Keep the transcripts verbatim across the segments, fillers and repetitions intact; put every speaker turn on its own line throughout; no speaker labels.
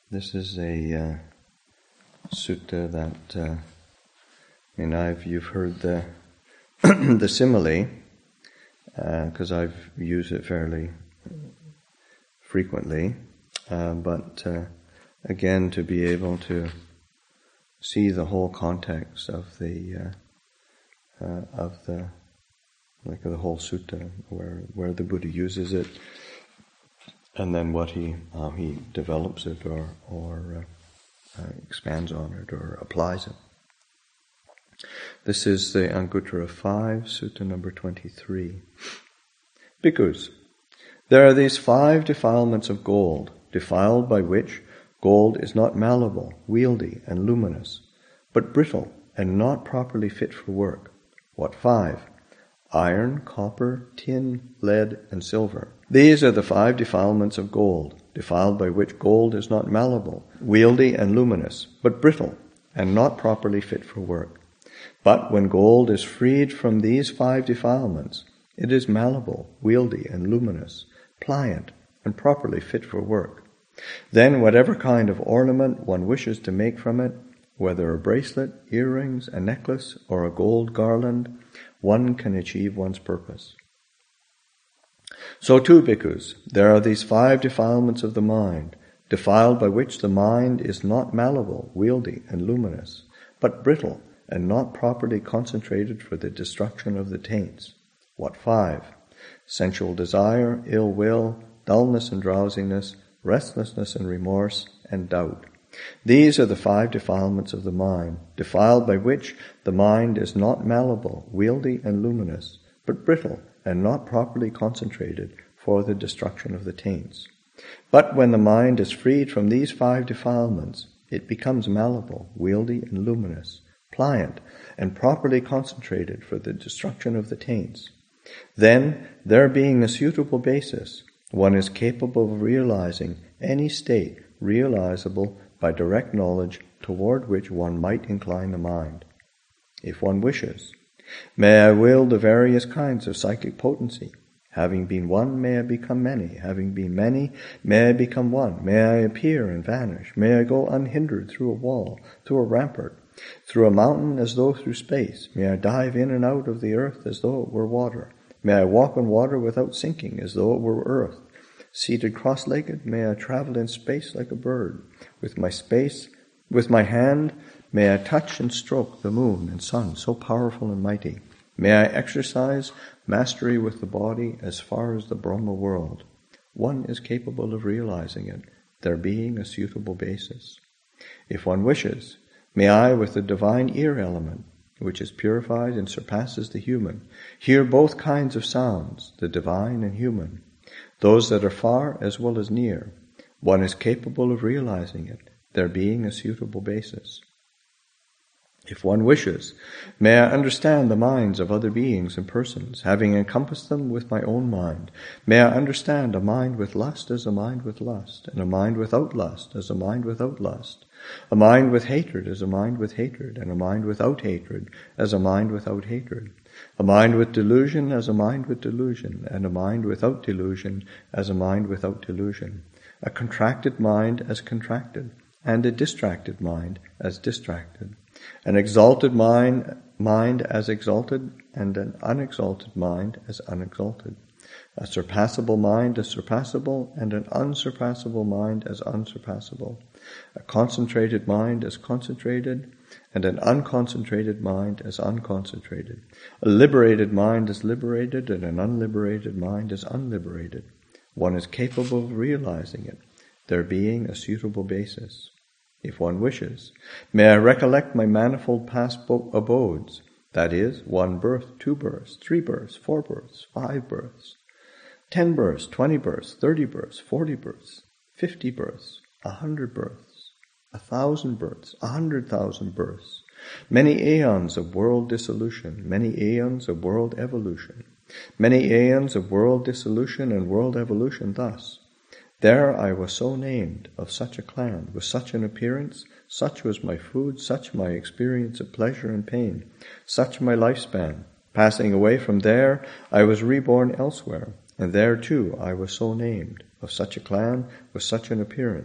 This is a uh, sutta that, uh, I mean, I've you've heard the the simile, because uh, I've used it fairly frequently, uh, but uh, again, to be able to see the whole context of the uh, uh, of the like the whole sutta, where where the Buddha uses it, and then what he how he develops it or or uh, uh, expands on it or applies it. This is the Anguttara five, Sutta number twenty-three. Bhikkhus, there are these five defilements of gold, defiled by which gold is not malleable, wieldy, and luminous, but brittle and not properly fit for work. What five? Iron, copper, tin, lead, and silver. These are the five defilements of gold, defiled by which gold is not malleable, wieldy, and luminous, but brittle and not properly fit for work. But when gold is freed from these five defilements, it is malleable, wieldy, and luminous, pliant, and properly fit for work. Then whatever kind of ornament one wishes to make from it, whether a bracelet, earrings, a necklace, or a gold garland, one can achieve one's purpose. So too, bhikkhus, there are these five defilements of the mind, defiled by which the mind is not malleable, wieldy, and luminous, but brittle and not properly concentrated for the destruction of the taints. What five? Sensual desire, ill will, dullness and drowsiness, restlessness and remorse, and doubt. These are the five defilements of the mind, defiled by which the mind is not malleable, wieldy, and luminous, but brittle and not properly concentrated for the destruction of the taints. But when the mind is freed from these five defilements, it becomes malleable, wieldy, and luminous, pliant, and properly concentrated for the destruction of the taints. Then, there being a suitable basis, one is capable of realizing any state realizable by direct knowledge toward which one might incline the mind. If one wishes, may I wield the various kinds of psychic potency. Having been one, may I become many. Having been many, may I become one. May I appear and vanish. May I go unhindered through a wall, through a rampart, through a mountain as though through space. May I dive in and out of the earth as though it were water. May I walk on water without sinking as though it were earth. Seated cross-legged, may I travel in space like a bird. With my space, with my hand, may I touch and stroke the moon and sun, so powerful and mighty. May I exercise mastery with the body as far as the Brahma world. One is capable of realizing it, there being a suitable basis. If one wishes, may I, with the divine ear element, which is purified and surpasses the human, hear both kinds of sounds, the divine and human, those that are far as well as near. One is capable of realizing it, there being a suitable basis. If one wishes, may I understand the minds of other beings and persons, having encompassed them with my own mind. May I understand a mind with lust as a mind with lust, and a mind without lust as a mind without lust, a mind with hatred as a mind with hatred, and a mind without hatred as a mind without hatred, a mind with delusion as a mind with delusion, and a mind without delusion as a mind without delusion, a contracted mind as contracted, and a distracted mind as distracted, an exalted mind, mind as exalted, and an unexalted mind as unexalted, a surpassable mind as surpassable, and an unsurpassable mind as unsurpassable, a concentrated mind as concentrated, and an unconcentrated mind as unconcentrated, a liberated mind as liberated, and an unliberated mind as unliberated. One is capable of realizing it, there being a suitable basis. If one wishes, may I recollect my manifold past abodes, that is, one birth, two births, three births, four births, five births, ten births, twenty births, thirty births, forty births, fifty births, a hundred births, a thousand births, a hundred thousand births, many aeons of world dissolution, many aeons of world evolution, many aeons of world dissolution and world evolution thus. There I was so named, of such a clan, with such an appearance, such was my food, such my experience of pleasure and pain, such my lifespan. Passing away from there, I was reborn elsewhere, and there too I was so named, of such a clan, with such an appearance,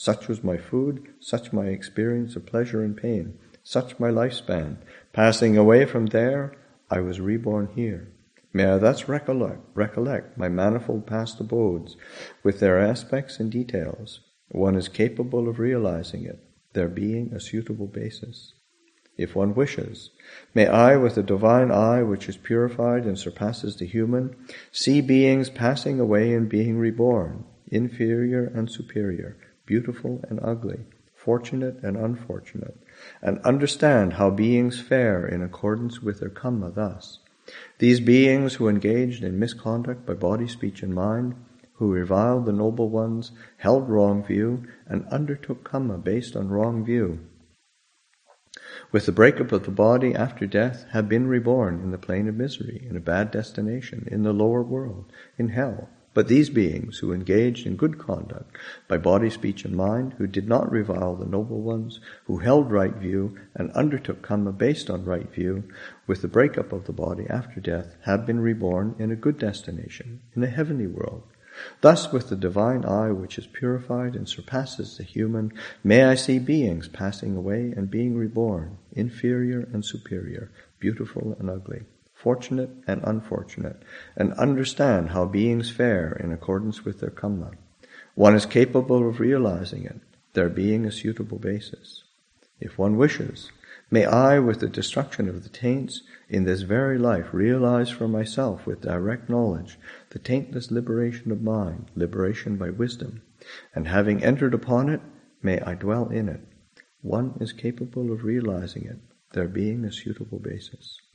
Such was my food, such my experience of pleasure and pain, such my lifespan. Passing away from there, I was reborn here. May I thus recollect, recollect my manifold past abodes, with their aspects and details. One is capable of realizing it, there being a suitable basis. If one wishes, may I, with the divine eye which is purified and surpasses the human, see beings passing away and being reborn, inferior and superior, beautiful and ugly, fortunate and unfortunate, and understand how beings fare in accordance with their karma thus. These beings who engaged in misconduct by body, speech, and mind, who reviled the noble ones, held wrong view, and undertook karma based on wrong view, with the breakup of the body after death, have been reborn in the plane of misery, in a bad destination, in the lower world, in hell. But these beings who engaged in good conduct by body, speech, and mind, who did not revile the noble ones, who held right view and undertook karma based on right view, with the breakup of the body after death, have been reborn in a good destination, in a heavenly world. Thus, with the divine eye which is purified and surpasses the human, may I see beings passing away and being reborn, inferior and superior, beautiful and ugly, fortunate and unfortunate, and understand how beings fare in accordance with their karma. One is capable of realizing it, there being a suitable basis. If one wishes, may I, with the destruction of the taints in this very life, realize for myself with direct knowledge the taintless liberation of mind, liberation by wisdom, and having entered upon it, may I dwell in it. One is capable of realizing it, there being a suitable basis.